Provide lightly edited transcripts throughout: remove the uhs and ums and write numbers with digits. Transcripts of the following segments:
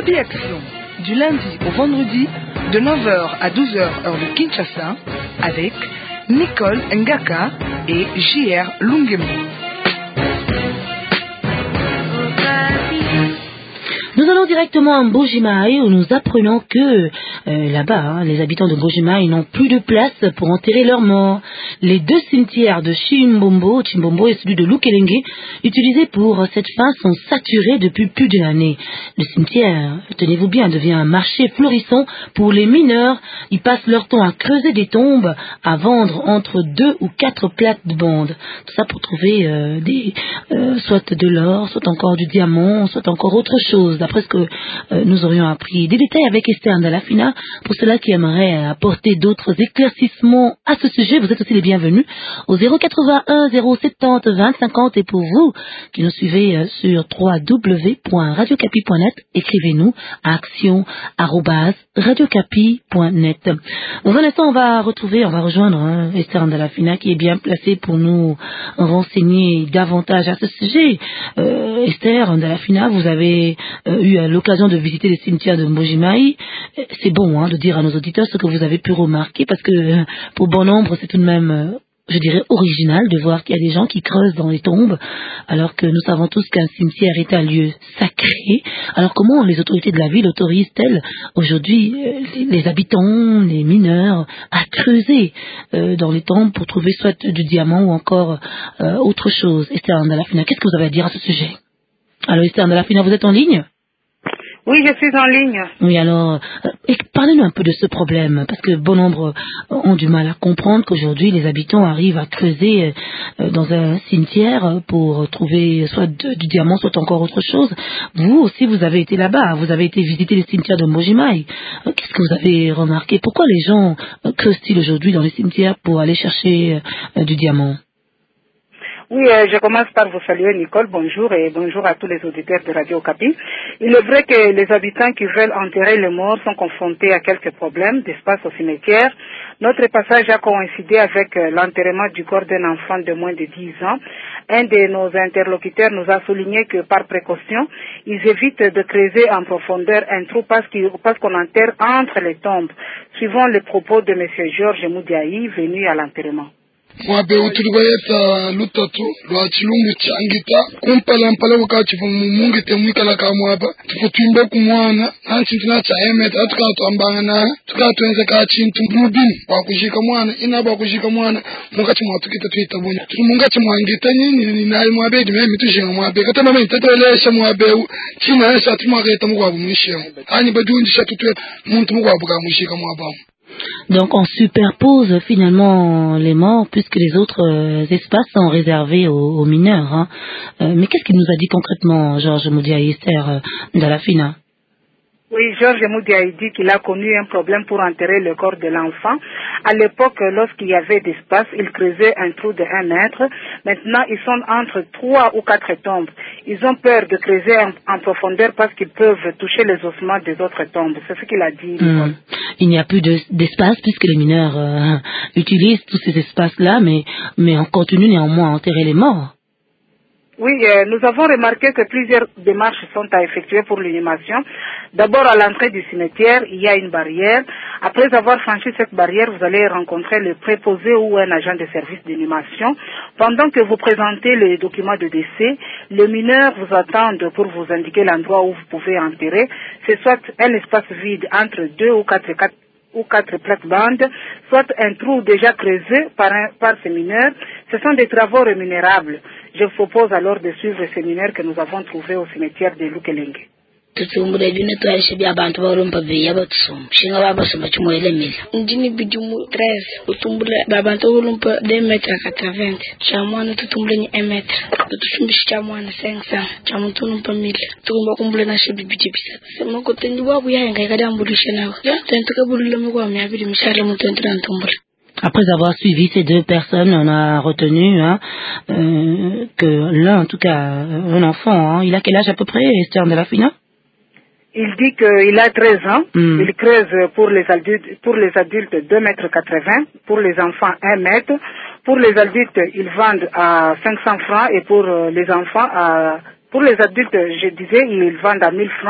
Okapi Action, du lundi au vendredi, de 9h à 12h heure de Kinshasa, avec Nicole Ngaka et J.R. Lungemo. Nous allons directement à Mbuji-Mayi où nous apprenons que là-bas, les habitants de Mbuji-Mayi n'ont plus de place pour enterrer leurs morts. Les deux cimetières de Chimbombo et celui de Lukelenge, utilisés pour cette fin, sont saturés depuis plus d'une année. Le cimetière, tenez-vous bien, devient un marché florissant pour les mineurs. Ils passent leur temps à creuser des tombes, à vendre entre 2 ou 4 plaques de bande. Tout ça pour trouver soit de l'or, soit encore du diamant, soit encore autre chose. D'après ce que nous aurions appris. Des détails avec Esther Ndalafina. Pour ceux-là qui aimeraient apporter d'autres éclaircissements à ce sujet, vous êtes aussi les bienvenus au 081 070 20 50. Et pour vous qui nous suivez sur www.radiocapi.net, écrivez-nous à action@radiocapi.net. Dans un instant, on va rejoindre Esther Ndalafina qui est bien placée pour nous renseigner davantage à ce sujet. Esther Ndalafina, vous avez eu l'occasion de visiter les cimetières de Mbuji-Mayi. C'est bon de dire à nos auditeurs ce que vous avez pu remarquer, parce que pour bon nombre, c'est tout de même, je dirais, original de voir qu'il y a des gens qui creusent dans les tombes, alors que nous savons tous qu'un cimetière est un lieu sacré. Alors comment les autorités de la ville autorisent-elles aujourd'hui les habitants, les mineurs, à creuser dans les tombes pour trouver soit du diamant ou encore autre chose? Esther Ndalafina, qu'est-ce que vous avez à dire à ce sujet? Alors Esther Ndalafina, vous êtes en ligne? Oui, je suis en ligne. Oui, alors, parlez-nous un peu de ce problème, parce que bon nombre ont du mal à comprendre qu'aujourd'hui les habitants arrivent à creuser dans un cimetière pour trouver soit du diamant, soit encore autre chose. Vous aussi, vous avez été là-bas, vous avez été visiter les cimetières de Mbuji-Mayi. Qu'est-ce que vous avez remarqué? Pourquoi les gens creusent-ils aujourd'hui dans les cimetières pour aller chercher du diamant? Oui, je commence par vous saluer, Nicole. Bonjour et bonjour à tous les auditeurs de Radio Okapi. Il est vrai que les habitants qui veulent enterrer les morts sont confrontés à quelques problèmes d'espace au cimetière. Notre passage a coïncidé avec l'enterrement du corps d'un enfant de moins de 10 ans. Un de nos interlocuteurs nous a souligné que par précaution, ils évitent de creuser en profondeur un trou parce qu'on enterre entre les tombes, suivant les propos de M. Georges Moudiaï, venu à l'enterrement. Mwabe utulibeta lutatu lwa chilumbu changita kumpalampala wakati mungi temwikala kamwapa tukutimba kumwana nansintina cha emeta tukatwambana tukatwenza ka chintu mubini wakushika mwana inaba wakushika mwana mungati mwatukita tuitabunya mungati mwangita nyini nayi mwabe dime mitushinga mwabe katama mimi tatolesha mwabe china yesa tumageta mugwabu mwishemo ani badundisha tutwe muntu mugwabu kamushika mwabamu. Donc on superpose finalement les morts puisque les autres espaces sont réservés aux mineurs. Mais qu'est-ce qu'il nous a dit concrètement, Georges Moudiaï, Esther Ndalafina? Oui, Georges Moudiaï dit qu'il a connu un problème pour enterrer le corps de l'enfant. À l'époque, lorsqu'il y avait d'espace, il creusait un trou de 1 mètre. Maintenant, ils sont entre 3 ou 4 tombes. Ils ont peur de creuser en profondeur parce qu'ils peuvent toucher les ossements des autres tombes. C'est ce qu'il a dit. Il n'y a plus d'espace puisque les mineurs utilisent tous ces espaces-là, mais on continue néanmoins à enterrer les morts. Oui, nous avons remarqué que plusieurs démarches sont à effectuer pour l'inhumation. D'abord, à l'entrée du cimetière, il y a une barrière. Après avoir franchi cette barrière, vous allez rencontrer le préposé ou un agent de service d'inhumation. Pendant que vous présentez les documents de décès, les mineurs vous attendent pour vous indiquer l'endroit où vous pouvez enterrer. C'est soit un espace vide entre 2 ou 4 plaques-bandes, soit un trou déjà creusé par ces mineurs. Ce sont des travaux rémunérables. Je vous propose alors de suivre ces mineurs que nous avons trouvés au cimetière de Lukelenge. tutumbula bine twaishe bya abantu barumpa beya batsum shinga babasoma chimoelemela ndini bijumu 13 utumbula babantu barumpa 2 metre 80 chamwana tutumbula ni 1 metre tutumbisha chamwana 500 chamuntu numpa 1000 tukumba kumbula na shibi bijibisa sema ko tendi wa kuya ngai kada ambulisha nawo tentuka bulule mko amyabiri mishale mutentu ntumbula. Après avoir suivi ces deux personnes, on a retenu que l'un, en tout cas, un enfant, il a quel âge à peu près, Esther Ndalafina? Il dit qu'il a 13 ans. Il creuse pour les adultes 2 mètres 80, pour les enfants 1 mètre. Pour les adultes, ils vendent à 500 francs et pour les enfants pour les adultes, je disais, ils vendent à 1000 francs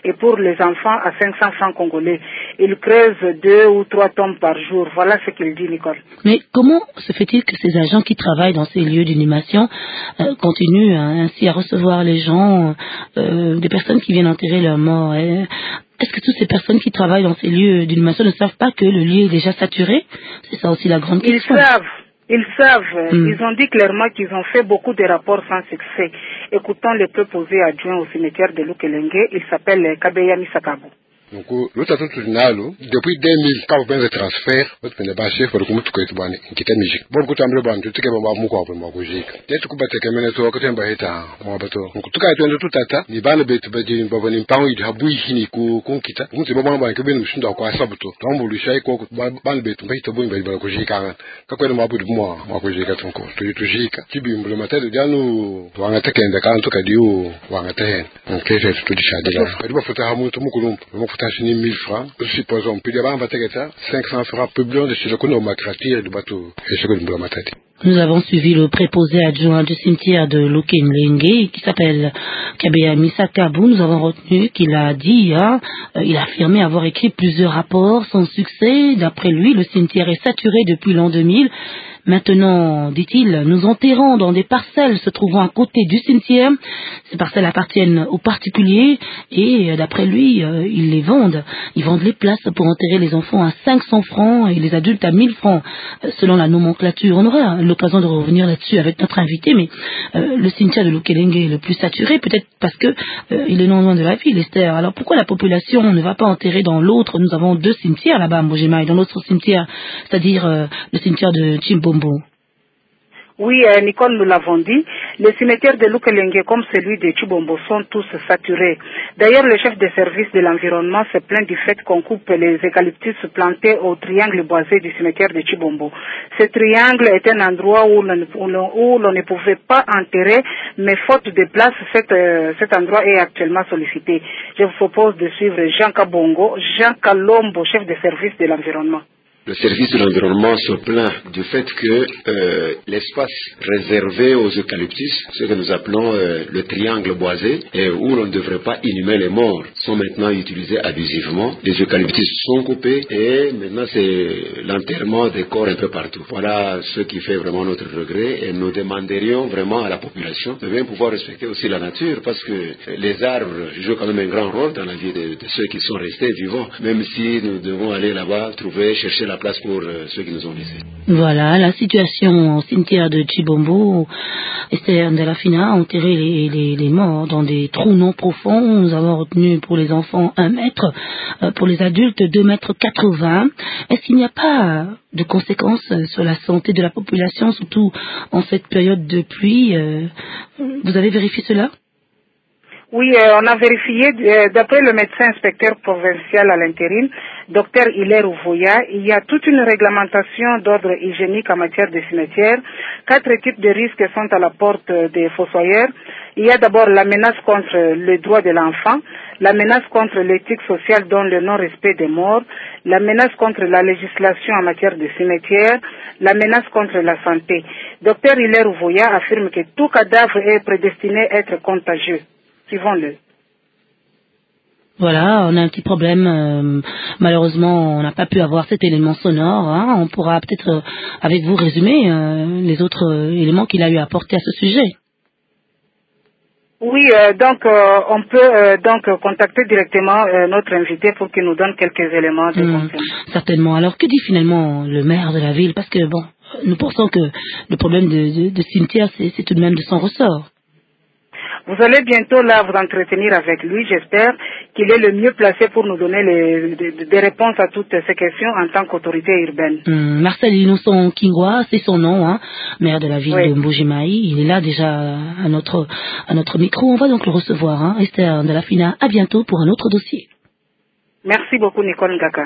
et pour les enfants à 500 francs congolais. Il creuse 2 ou 3 tombes par jour. Voilà ce qu'il dit, Nicole. Mais comment se fait-il que ces agents qui travaillent dans ces lieux d'inhumation continuent ainsi à recevoir les gens, des personnes qui viennent enterrer leurs morts? Est-ce que toutes ces personnes qui travaillent dans ces lieux d'inhumation ne savent pas que le lieu est déjà saturé? C'est ça aussi la grande question. Ils savent. Ils ont dit clairement qu'ils ont fait beaucoup de rapports sans succès. Écoutons le préposé adjoint au cimetière de Lukelenge. Il s'appelle Kabeya Misakabu. Donc, l'autre depuis 2000, quand vous prenez le transfert, vous prenez le chef pour que vous soyez bon, qui est musique. Bon, vous avez bon, tout ce que vous avez beaucoup pour moi, musique. Dès que vous avez que mener toi, que tu as un état, moi, bateau. Donc, tout cas, tu as tout tata, ni ban le bête, ni bon, ni pas, il a bouilli, ni quitta. Vous savez, bon, que ben, nous sommes quoi, ça, bateau. Donc, vous lui savez quoi, ban le bête, mais tu as bouilli, ben, musique, quand on a beaucoup de moi, musique, à ton corps. Tu es musique. Tu es le matin, de nous, tu as un attaque, en tout cas, ou un attaque. Donc, c'est tout du chadi là. Tu vas faire un mot, tout le monde. 1000 francs, supposons, puis d'abord on va faire ça, 500 francs publics de ce que nous avons de bateau, et ce que nous avons matati. Nous avons suivi le préposé adjoint du cimetière de Lukelenge, qui s'appelle Kabeya Misakabu. Nous avons retenu qu'il a dit, il a affirmé avoir écrit plusieurs rapports sans succès. D'après lui, le cimetière est saturé depuis l'an 2000. Maintenant, dit-il, nous enterrons dans des parcelles se trouvant à côté du cimetière. Ces parcelles appartiennent aux particuliers et d'après lui, ils les vendent. Ils vendent les places pour enterrer les enfants à 500 francs et les adultes à 1000 francs, selon la nomenclature. On aura l'occasion de revenir là-dessus avec notre invité, mais le cimetière de Lukelenge est le plus saturé, peut-être parce que il est non loin de la ville, Esther. Alors pourquoi la population ne va pas enterrer dans l'autre? Nous avons 2 cimetières là-bas à Mbujimai, dans notre cimetière, c'est-à-dire le cimetière de Chimbombo. Oui, Nicole, nous l'avons dit, les cimetières de Lukelenge comme celui de Chibombo sont tous saturés. D'ailleurs, le chef de service de l'environnement se plaint du fait qu'on coupe les eucalyptus plantés au triangle boisé du cimetière de Chibombo. Ce triangle est un endroit où l'on ne pouvait pas enterrer, mais faute de place, cet endroit est actuellement sollicité. Je vous propose de suivre Jean Kabongo, Jean Kalombo, chef de service de l'environnement. Le service de l'environnement se plaint du fait que l'espace réservé aux eucalyptus, ce que nous appelons le triangle boisé, et où l'on ne devrait pas inhumer les morts, sont maintenant utilisés abusivement. Les eucalyptus sont coupés et maintenant c'est l'enterrement des corps un peu partout. Voilà ce qui fait vraiment notre regret et nous demanderions vraiment à la population de bien pouvoir respecter aussi la nature parce que les arbres jouent quand même un grand rôle dans la vie de ceux qui sont restés vivants, même si nous devons aller là-bas, chercher la place pour ceux qui nous ont laissés. Voilà, la situation au cimetière de Chibombo. Esther Ndelafina a enterré les morts dans des trous non profonds. Nous avons retenu pour les enfants 1 mètre, pour les adultes 2,80 m. Est-ce qu'il n'y a pas de conséquences sur la santé de la population, surtout en cette période de pluie? Vous avez vérifié cela? Oui, on a vérifié, d'après le médecin inspecteur provincial à l'intérim, Dr Hilaire Ouvoya, il y a toute une réglementation d'ordre hygiénique en matière de cimetière. 4 types de risques sont à la porte des fossoyeurs. Il y a d'abord la menace contre le droit de l'enfant, la menace contre l'éthique sociale dont le non-respect des morts, la menace contre la législation en matière de cimetière, la menace contre la santé. Dr Hilaire Ouvoya affirme que tout cadavre est prédestiné à être contagieux. Suivons-le. Voilà, on a un petit problème. Malheureusement, on n'a pas pu avoir cet élément sonore. On pourra peut-être, avec vous, résumer les autres éléments qu'il a eu à apporter à ce sujet. Oui, donc on peut donc contacter directement notre invité pour qu'il nous donne quelques éléments de conseil. Certainement. Alors, que dit finalement le maire de la ville? Parce que, bon, nous pensons que le problème de cimetière, c'est tout de même de son ressort. Vous allez bientôt là vous entretenir avec lui. J'espère qu'il est le mieux placé pour nous donner des réponses à toutes ces questions en tant qu'autorité urbaine. Marcel Innocent Kingwa, c'est son nom, maire de la ville de Mbujimai. Il est là déjà à notre micro. On va donc le recevoir. Esther Ndelafina, à bientôt pour un autre dossier. Merci beaucoup Nicole Ngaka.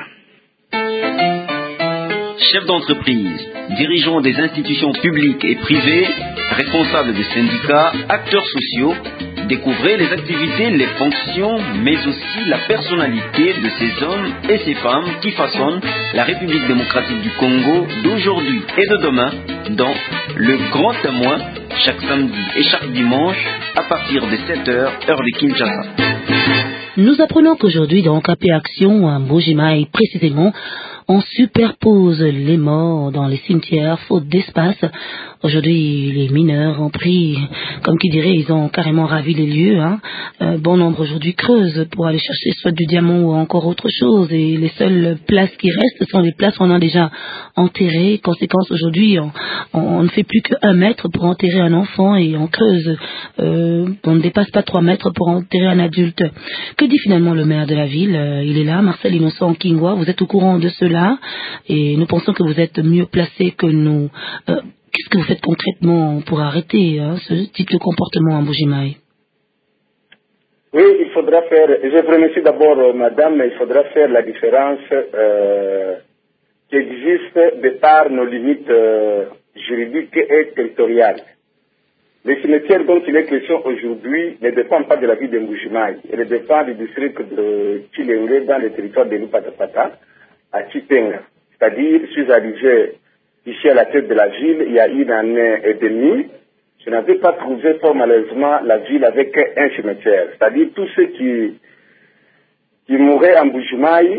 Chefs d'entreprise, dirigeants des institutions publiques et privées, responsables des syndicats, acteurs sociaux, découvrez les activités, les fonctions, mais aussi la personnalité de ces hommes et ces femmes qui façonnent la République démocratique du Congo d'aujourd'hui et de demain dans Le Grand Témoin, chaque samedi et chaque dimanche à partir de 7h, heure de Kinshasa. Nous apprenons qu'aujourd'hui, dans Capé Action, à Mbujimai, précisément, on superpose les morts dans les cimetières, faute d'espace. Aujourd'hui, les mineurs ont pris, comme qui dirait, ils ont carrément ravi les lieux. Bon nombre aujourd'hui creusent pour aller chercher soit du diamant ou encore autre chose. Et les seules places qui restent sont les places qu'on a déjà enterrées. Conséquence, aujourd'hui, on ne fait plus que 1 mètre pour enterrer un enfant et on creuse. On ne dépasse pas 3 mètres pour enterrer un adulte. Que dit finalement le maire de la ville? Il est là, Marcel Innocent Kingwa. Vous êtes au courant de cela et nous pensons que vous êtes mieux placé que nous. Qu'est-ce que vous faites concrètement pour arrêter ce type de comportement à Mbujimai? Oui, il faudra faire, je vous remercie d'abord madame, mais il faudra faire la différence qui existe de par nos limites juridiques et territoriales. Les cimetières dont il est question aujourd'hui ne dépendent pas de la ville de Mbujimai, elles dépendent du district de Chilenge dans le territoire de Lupatapata à Chipenga. C'est-à-dire, je suis arrivé ici à la tête de la ville il y a 1 année et demie. Je n'avais pas trouvé fort malheureusement la ville avec un cimetière. C'est-à-dire tous ceux qui mouraient en Mbujimai,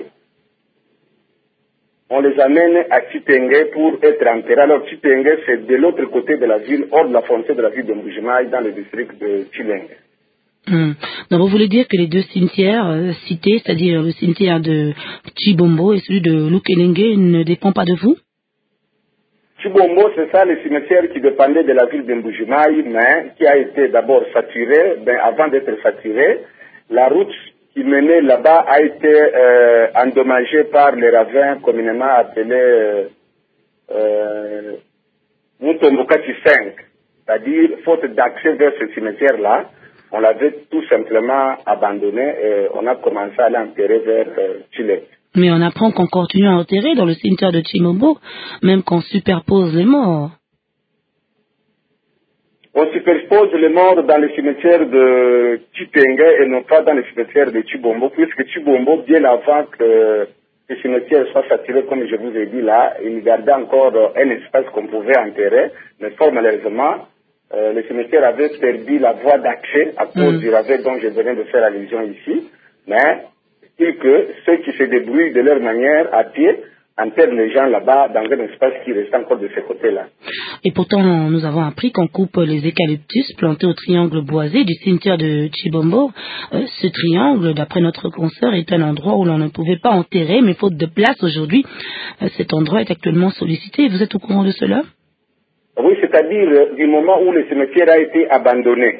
on les amène à Chipenga pour être enterrés. Alors Chipenga, c'est de l'autre côté de la ville, hors de la frontière de la ville de Mbujimai, dans le district de Chilenge. Donc vous voulez dire que les 2 cimetières cités, c'est-à-dire le cimetière de Chibombo et celui de Lukelenge, ne dépendent pas de vous? Chibombo, c'est ça, le cimetière qui dépendait de la ville de Mbujimai, mais qui a été d'abord saturé. Avant d'être saturé, la route qui menait là-bas a été endommagée par les ravins communément appelés Mutombokati 5. C'est-à-dire, faute d'accès vers ce cimetière-là, on l'avait tout simplement abandonné et on a commencé à l'enterrer vers Chile. Mais on apprend qu'on continue à enterrer dans le cimetière de Chimombo, même qu'on superpose les morts. On superpose les morts dans le cimetière de Chipenga et non pas dans le cimetière de Chibombo, puisque Chibombo, bien avant que le cimetière soit saturé, comme je vous ai dit là, il gardait encore un espace qu'on pouvait enterrer, mais fort malheureusement, le cimetière avait perdu la voie d'accès à cause du ravin dont je venais de faire allusion ici, mais il que ceux qui se débrouillent de leur manière à pied enterrent les gens là-bas dans un espace qui reste encore de ce côté-là. Et pourtant, nous avons appris qu'on coupe les eucalyptus plantés au triangle boisé du cimetière de Chibombo. Ce triangle, d'après notre consoeur, est un endroit où l'on ne pouvait pas enterrer, mais faute de place aujourd'hui, cet endroit est actuellement sollicité. Vous êtes au courant de cela? Oui, c'est-à-dire du moment où le cimetière a été abandonné.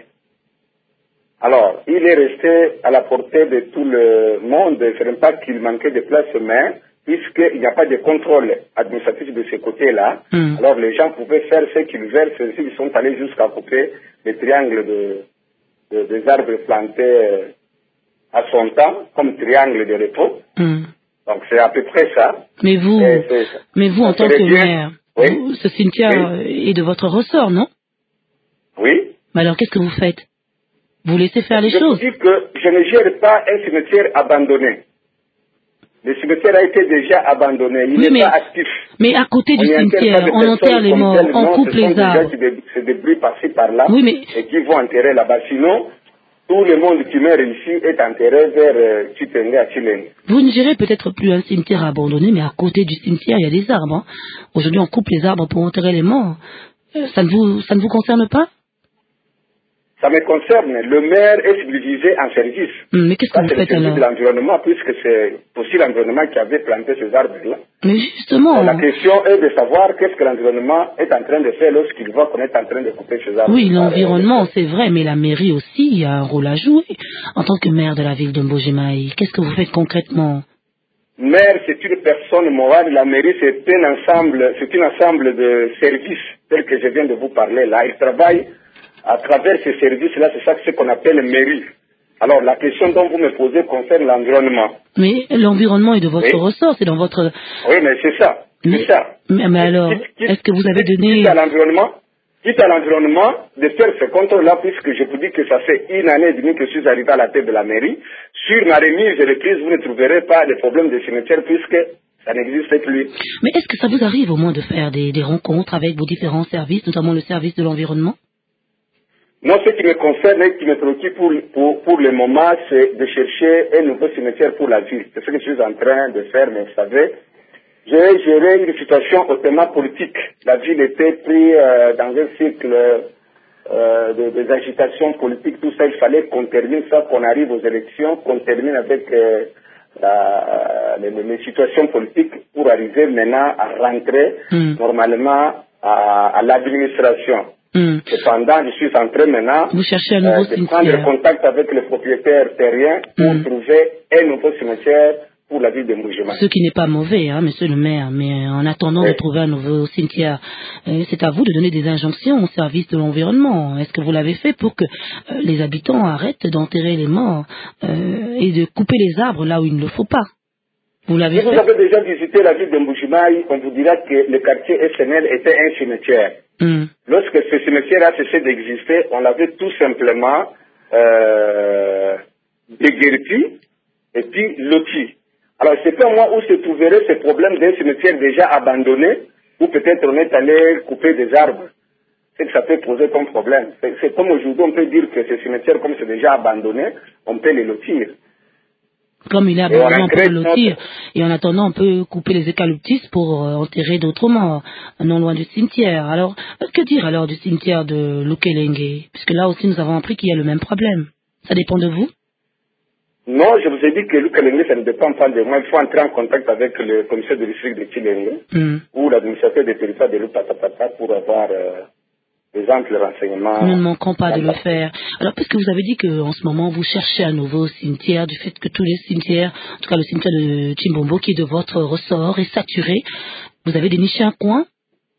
Alors, il est resté à la portée de tout le monde. Ce n'est pas qu'il manquait de place, mais puisqu'il n'y a pas de contrôle administratif de ce côté-là, alors les gens pouvaient faire ce qu'ils veulent. Ceux-ci sont allés jusqu'à couper les triangles des arbres plantés à son temps, comme triangle de repos. Donc, c'est à peu près ça. Mais vous en tant que maire, oui. Ce cimetière est de votre ressort, non? Oui. Mais alors, qu'est-ce que vous faites? Vous laissez faire les choses? Je vous dis que je ne gère pas un cimetière abandonné. Le cimetière a été déjà abandonné, il n'est pas actif. Mais à côté du cimetière, on enterre les morts, on coupe les arbres. Ce sont des gens qui se débrouillent par-ci par-là et qui vont enterrer là-bas. Sinon, tout le monde qui meurt ici est enterré vers Chipenga à Chilenge. Vous ne gérez peut-être plus un cimetière abandonné, mais à côté du cimetière, il y a des arbres. Aujourd'hui, on coupe les arbres pour enterrer les morts. Ça ne vous concerne pas? Ça me concerne. Le maire est subdivisé en services. Mais qu'est-ce que vous faites alors? C'est de l'environnement, puisque c'est aussi l'environnement qui avait planté ces arbres-là. Mais justement... La question est de savoir qu'est-ce que l'environnement est en train de faire lorsqu'il voit qu'on est en train de couper ces arbres. Oui, l'environnement, c'est vrai, mais la mairie aussi a un rôle à jouer. En tant que maire de la ville de Mbujimai, qu'est-ce que vous faites concrètement? Maire, c'est une personne morale. La mairie, c'est un ensemble de services, tels que je viens de vous parler là. Il travaille à travers ces services-là, c'est ça ce qu'on appelle mairie. Alors, la question dont vous me posez concerne l'environnement. Mais l'environnement est de votre ressort, c'est dans votre... Oui, mais c'est ça. Mais alors, est-ce que vous avez donné... Quitte à l'environnement, de faire ce contrôle-là, puisque je vous dis que ça fait 1 année et demie que je suis arrivé à la tête de la mairie. Sur ma remise et reprise, vous ne trouverez pas de problème de cimetière, puisque ça n'existe plus. Mais est-ce que ça vous arrive au moins de faire des rencontres avec vos différents services, notamment le service de l'environnement? Moi, ce qui me concerne et qui me préoccupe pour le moment, c'est de chercher un nouveau cimetière pour la ville. C'est ce que je suis en train de faire, mais vous savez, j'ai géré une situation hautement politique. La ville était prise dans un cycle des agitations politiques, tout ça. Il fallait qu'on termine ça, qu'on arrive aux élections, qu'on termine avec les situations politiques pour arriver maintenant à rentrer normalement à l'administration. Cependant, je suis en train maintenant de prendre contact avec les propriétaires terriens pour trouver un nouveau cimetière pour la ville de Mbujimai. Ce qui n'est pas mauvais, hein, monsieur le maire, mais en attendant de trouver un nouveau cimetière, c'est à vous de donner des injonctions au service de l'environnement. Est-ce que vous l'avez fait pour que les habitants arrêtent d'enterrer les morts et de couper les arbres là où il ne le faut pas? Vous l'avez fait? Si vous avez déjà visité la ville de Mbujimai, on vous dira que le quartier SNL était un cimetière. Lorsque ce cimetière a cessé d'exister, on l'avait tout simplement déguerpi et puis loti. Alors, c'est pas moi où se trouverait ce problème d'un cimetière déjà abandonné, ou peut-être on est allé couper des arbres. C'est que ça peut poser comme problème. C'est comme aujourd'hui, on peut dire que ce cimetière, comme c'est déjà abandonné, on peut les lotir. Comme il est abandonné, on peut le lotir. Et en attendant, on peut couper les eucalyptus pour enterrer d'autres morts, non loin du cimetière. Alors, que dire alors du cimetière de Lukelenge? Puisque là aussi, nous avons appris qu'il y a le même problème. Ça dépend de vous? Non, je vous ai dit que Lukelenge, ça ne dépend pas de moi. Il faut entrer en contact avec le commissaire de district de Chilenge ou l'administrateur des territoires de Lupatapata pour avoir des amples renseignements. Nous ne manquons pas de le faire. Alors, puisque vous avez dit qu'en ce moment, vous cherchez un nouveau cimetière, du fait que tous les cimetières, en tout cas le cimetière de Chimbombo, qui est de votre ressort, est saturé, vous avez déniché un coin?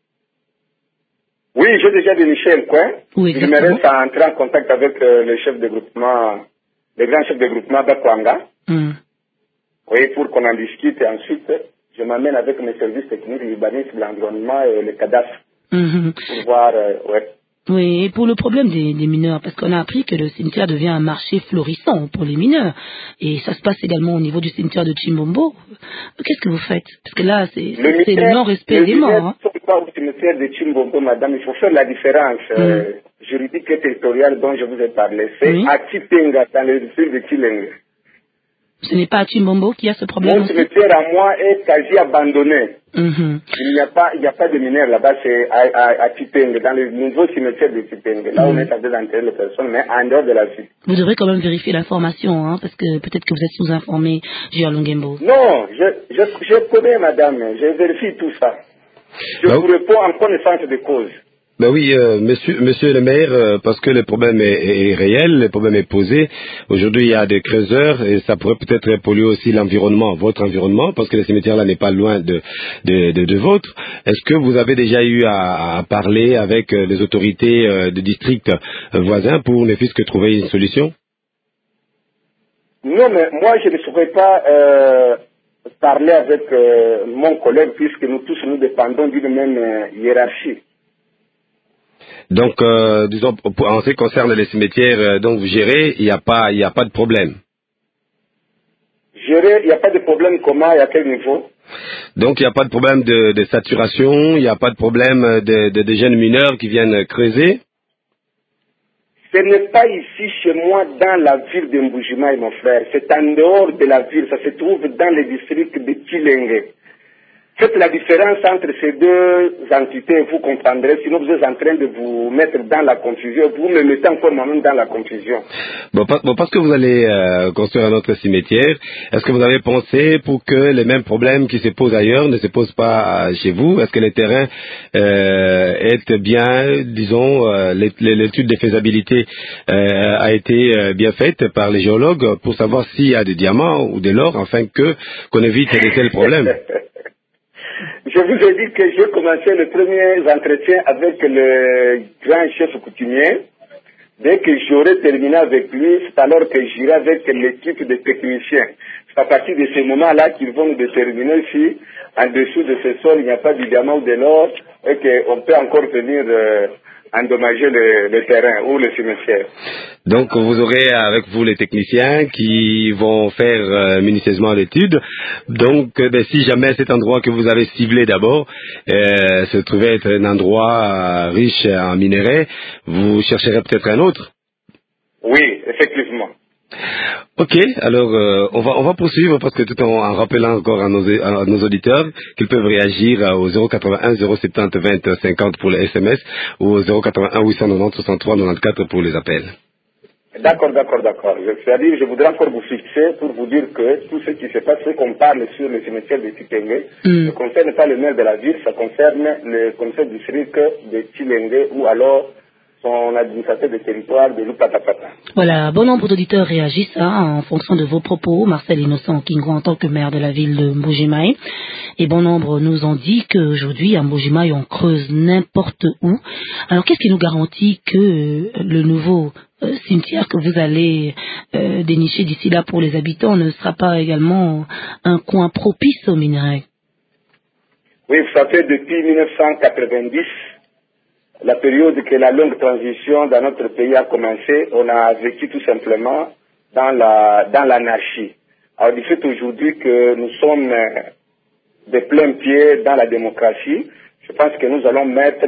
Oui, j'ai déjà déniché un coin. Oui, exactement. J'aimerais ça entrer en contact avec le chef de groupement, le grand chef de groupement d'Akwanga. Oui, pour qu'on en discute et ensuite, je m'amène avec mes services techniques, l'urbanisme, l'environnement et le cadastre. Pour voir, Oui, et pour le problème des mineurs, parce qu'on a appris que le cimetière devient un marché florissant pour les mineurs. Et ça se passe également au niveau du cimetière de Chimbombo. Qu'est-ce que vous faites? Parce que là, c'est le non-respect des morts. Hein. Pas au cimetière de Chimbombo, madame, il faut faire la différence juridique et territoriale dont je vous ai parlé. C'est à Chitenga, dans le district de Chilenge. Ce n'est pas à Chimbombo qui a ce problème. Mon cimetière à moi est quasi abandonné. Il n'y a pas de mineurs là-bas, c'est à Chitengue, dans le nouveau cimetière de Chitengue. Là, on est en train d'enterrer les personnes, mais en dehors de la ville. Vous devrez quand même vérifier l'information, hein, parce que peut-être que vous êtes sous-informé, J.R. Lungembo. Non, je connais, madame, je vérifie tout ça. Je vous réponds en connaissance de cause. Ben oui, monsieur le maire, parce que le problème est réel, le problème est posé. Aujourd'hui, il y a des creuseurs et ça pourrait peut-être polluer aussi l'environnement, votre environnement, parce que le cimetière là n'est pas loin de vôtre. Est-ce que vous avez déjà eu à parler avec les autorités de district voisins pour ne fût-ce que trouver une solution? Non, mais moi, je ne saurais pas parler avec mon collègue, puisque nous tous, nous dépendons d'une même hiérarchie. Donc, disons, en ce qui concerne les cimetières dont vous gérez, il n'y a pas de problème. Gérer, il n'y a pas de problème comment et à quel niveau? Donc, il n'y a pas de problème de saturation, il n'y a pas de problème de jeunes mineurs qui viennent creuser? Ce n'est pas ici chez moi dans la ville de Mbujimai, mon frère. C'est en dehors de la ville. Ça se trouve dans le district de Chilenge. Faites la différence entre ces deux entités, vous comprendrez, sinon vous êtes en train de vous mettre dans la confusion, vous me mettez encore moi-même dans la confusion. Bon, parce que vous allez construire un autre cimetière, est-ce que vous avez pensé pour que les mêmes problèmes qui se posent ailleurs ne se posent pas chez vous? Est-ce que les terrains est bien, disons, l'étude de faisabilité a été bien faite par les géologues pour savoir s'il y a des diamants ou de l'or, afin qu'on évite de tels problèmes? Je vous ai dit que j'ai commencé le premier entretien avec le grand chef coutumier. Dès que j'aurai terminé avec lui, c'est alors que j'irai avec l'équipe de techniciens. C'est à partir de ce moment-là qu'ils vont nous déterminer si, en dessous de ce sol, il n'y a pas du diamant ou de l'or et qu'on peut encore venir endommager le terrain ou le cimetière. Donc vous aurez avec vous les techniciens qui vont faire minutieusement l'étude. Donc si jamais cet endroit que vous avez ciblé d'abord se trouvait être un endroit riche en minerais, vous chercherez peut-être un autre. Oui, effectivement. Ok, alors on va poursuivre parce que tout en rappelant encore à nos auditeurs qu'ils peuvent réagir au 081 070 20 50 pour les SMS ou au 081 890 63 94 pour les appels. D'accord. C'est-à-dire, je voudrais encore vous fixer pour vous dire que tout ce qui se passe, ce qu'on parle sur le cimetière de Tipengue, ne concerne pas le maire de la ville, ça concerne le conseil du district de Tilengue ou alors son administrateur de territoire de Lupatapata. Voilà, bon nombre d'auditeurs réagissent en fonction de vos propos. Marcel Innocent Kingwa en tant que maire de la ville de Mbujimaï. Et bon nombre nous ont dit qu'aujourd'hui à Mbujimaï on creuse n'importe où. Alors qu'est-ce qui nous garantit que le nouveau cimetière que vous allez dénicher d'ici là pour les habitants ne sera pas également un coin propice aux minerais? Oui, ça fait depuis 1990, la période que la longue transition dans notre pays a commencé, on a vécu tout simplement dans l'anarchie. Alors du fait aujourd'hui que nous sommes de plein pied dans la démocratie, je pense que nous allons mettre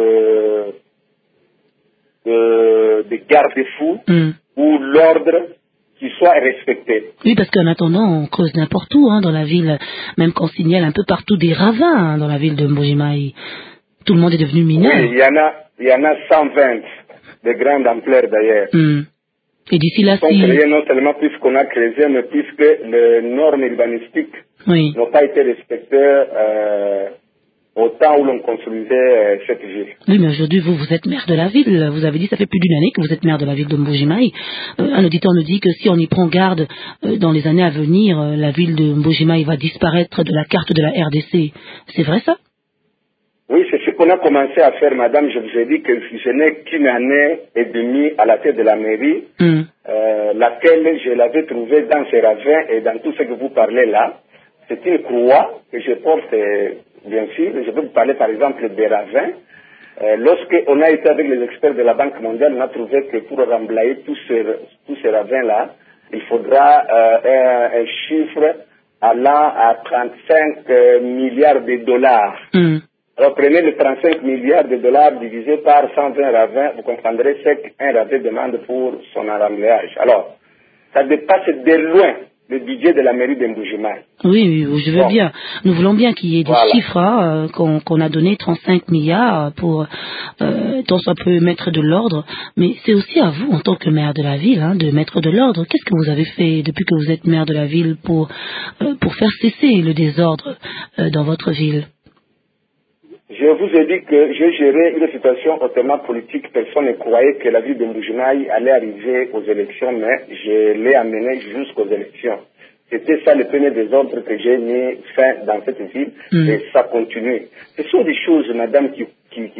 de garde-fous où l'ordre qui soit respecté. Oui, parce qu'en attendant, on creuse n'importe où dans la ville, même qu'on signale un peu partout des ravins dans la ville de Mbujimaï. Tout le monde est devenu mineur. Oui, il y en a 120 de grande ampleur d'ailleurs. Et d'ici là, ils sont créés non seulement puisqu'on a creusé, mais puisque les normes urbanistiques n'ont pas été respectées au temps où l'on construisait cette ville. Oui, mais aujourd'hui, vous êtes maire de la ville. Vous avez dit, ça fait plus d'une année que vous êtes maire de la ville de Mbujimaï. Un auditeur nous dit que si on y prend garde dans les années à venir, la ville de Mbujimaï va disparaître de la carte de la RDC. C'est vrai ça? Oui, c'est ce qu'on a commencé à faire, madame. Je vous ai dit que je n'ai qu'une année et demie à la tête de la mairie, laquelle je l'avais trouvée dans ces ravins et dans tout ce que vous parlez là. C'est une croix que je porte, bien sûr. Je peux vous parler par exemple des ravins. Lorsqu'on a été avec les experts de la Banque mondiale, on a trouvé que pour remblayer tous ces ravins-là, il faudra un chiffre allant à 35 milliards de dollars. Alors prenez les 35 milliards de dollars divisé par 120 ravins, vous comprendrez ce qu'un ravin demande pour son remblayage. Alors, ça dépasse de loin le budget de la mairie de Mbujimaï. Oui, je veux bien. Nous voulons bien qu'il y ait des chiffres qu'on a donné 35 milliards pour tant soit peu mettre de l'ordre. Mais c'est aussi à vous, en tant que maire de la ville, de mettre de l'ordre. Qu'est-ce que vous avez fait depuis que vous êtes maire de la ville pour faire cesser le désordre dans votre ville? Je vous ai dit que j'ai géré une situation hautement politique. Personne ne croyait que la ville de Mbujimaï allait arriver aux élections, mais je l'ai amené jusqu'aux élections. C'était ça le premier désordre que j'ai mis fin dans cette ville, et ça continue. Ce sont des choses, madame, qui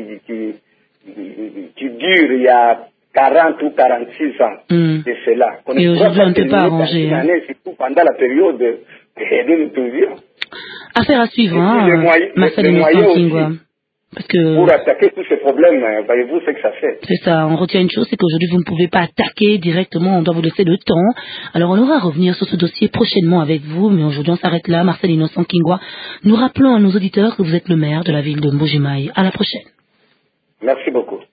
durent il y a 40 ou 46 ans de cela. Et aujourd'hui, on ne peut pas arranger. Surtout pendant la période de l'intrusion. Affaire à suivre, Marcel Innocent Kingwa. Parce que pour attaquer tous ces problèmes, voyez-vous ce que ça fait. C'est ça, on retient une chose, c'est qu'aujourd'hui vous ne pouvez pas attaquer directement, on doit vous laisser le temps. Alors on aura à revenir sur ce dossier prochainement avec vous, mais aujourd'hui on s'arrête là. Marcel Innocent Kingwa, nous rappelons à nos auditeurs que vous êtes le maire de la ville de Mbujimaï. À la prochaine. Merci beaucoup.